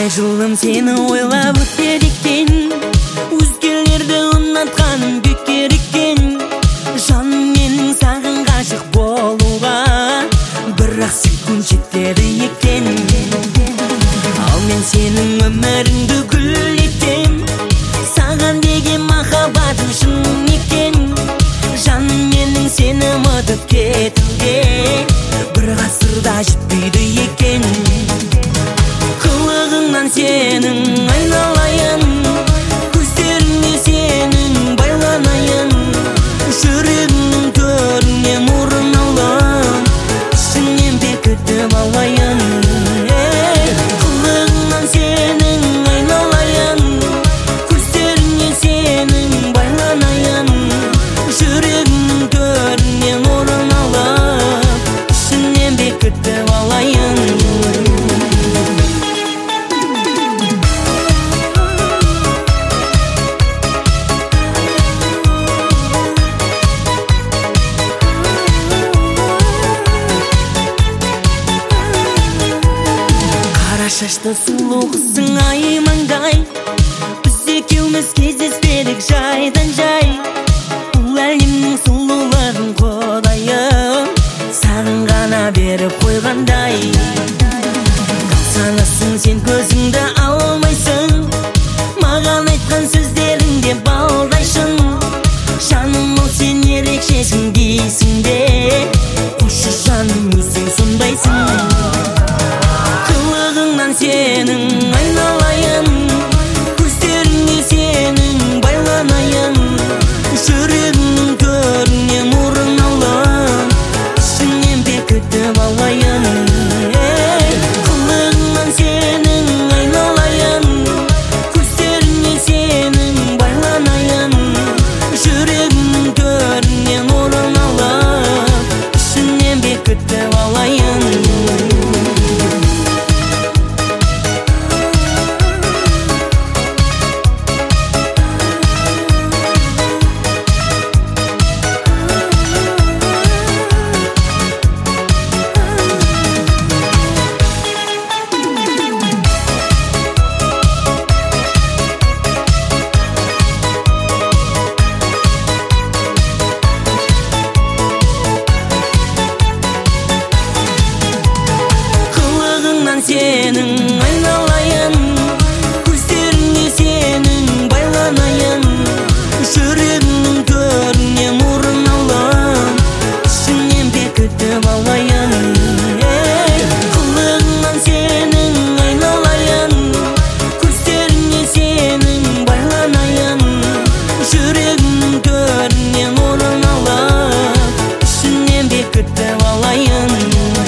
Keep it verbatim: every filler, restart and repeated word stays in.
Талай жылым сені ойлап өтер екен, өзгелерді ұнатқаным бекер екен. Жаным менің саған ғашық болуға бір-ақ секунд жетеді екен. Ал мен сенің өміріңді гүл етем, саған деген махаббатым шын екен. Жаным менің сені ұмытып кетуге бір ғасырда жетпейді екен. Қылығыңнан сенің айналайын, көздеріңе сенің байланайын. Жүрегімнің төрінен орын алып, ішіңнен бекітіп алайын. Қылығыңнан сенің айналайын, көздеріңе сенің байланайын. Жүрегімнің төрінен орын алып, ішіңнен бекітіп алайын. Шашты сұлу қызың ай маңдай, біз екеуміз кездеспедік жайдан жай. Бұл әлемнің сұлулығын Құдайым саған ғана беріп қойғандай. Санасың сен көзіңді алмайсың, маған айтқан сөздеріңде балдай шын. Жаным ол сен ерекшесің дейсің бе, қойшы жаным өзің сондайсың. Сенің айналайын, көздеріңе сенің байланайын. Жүрегімнің төрінен орын алып, ішіңнен бекітіп алайын. Қылығыңнан сенің айналайын, көздеріңе сенің байланайын. Жүрегімнің төрінен орын алып, ішіңнен бекітіп алайын. Сенің айналайын, көздеріңе сенің байланайын. Жүрегімнің төрінен орын алып, ішіңнен бекітіп алайын. Қылығыңнан сенің айналайын, көздеріңе сенің байланайын. Жүрегімнің төрінен орын алып, ішіңнен бекітіп алайын.